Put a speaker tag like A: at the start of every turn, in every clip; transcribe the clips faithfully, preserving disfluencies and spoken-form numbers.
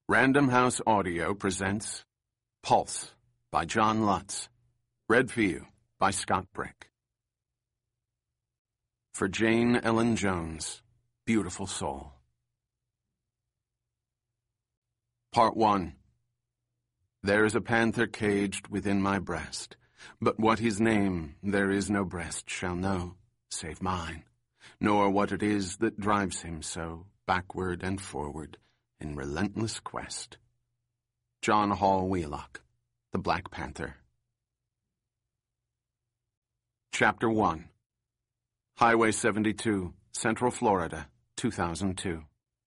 A: Random House Audio presents Pulse by John Lutz. Read for you by Scott Brick. For Jane Ellen Jones, Beautiful Soul. Part one. There is a panther caged within my breast, but what his name there is no breast shall know, save mine, nor what it is that drives him so, backward and forward, in relentless quest. John Hall Wheelock, The Black Panther. Chapter one. Highway seventy-two, Central Florida, two thousand two.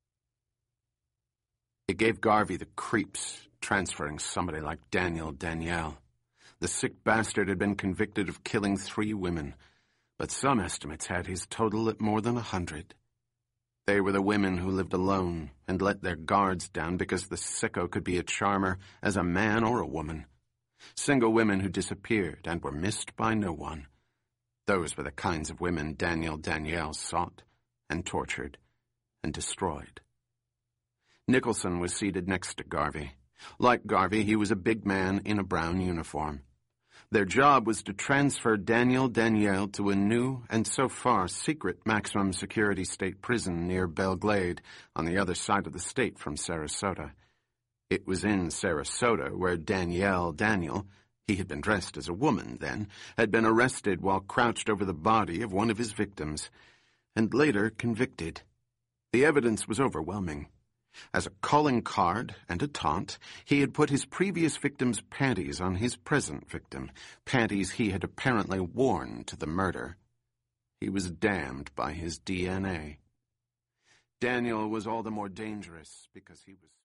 A: It gave Garvey the creeps, transferring somebody like Daniel Danielle. The sick bastard had been convicted of killing three women, but some estimates had his total at more than a hundred. They were the women who lived alone and let their guards down because the sicko could be a charmer as a man or a woman. Single women who disappeared and were missed by no one. Those were the kinds of women Daniel Danielle sought and tortured and destroyed. Nicholson was seated next to Garvey. Like Garvey, he was a big man in a brown uniform. Their job was to transfer Daniel Danielle to a new and so far secret maximum security state prison near Belle Glade, on the other side of the state from Sarasota. It was in Sarasota where Danielle Daniel, he had been dressed as a woman then, had been arrested while crouched over the body of one of his victims, and later convicted. The evidence was overwhelming. As a calling card and a taunt, he had put his previous victim's panties on his present victim, panties he had apparently worn to the murder. He was damned by his D N A. Daniel was all the more dangerous because he was...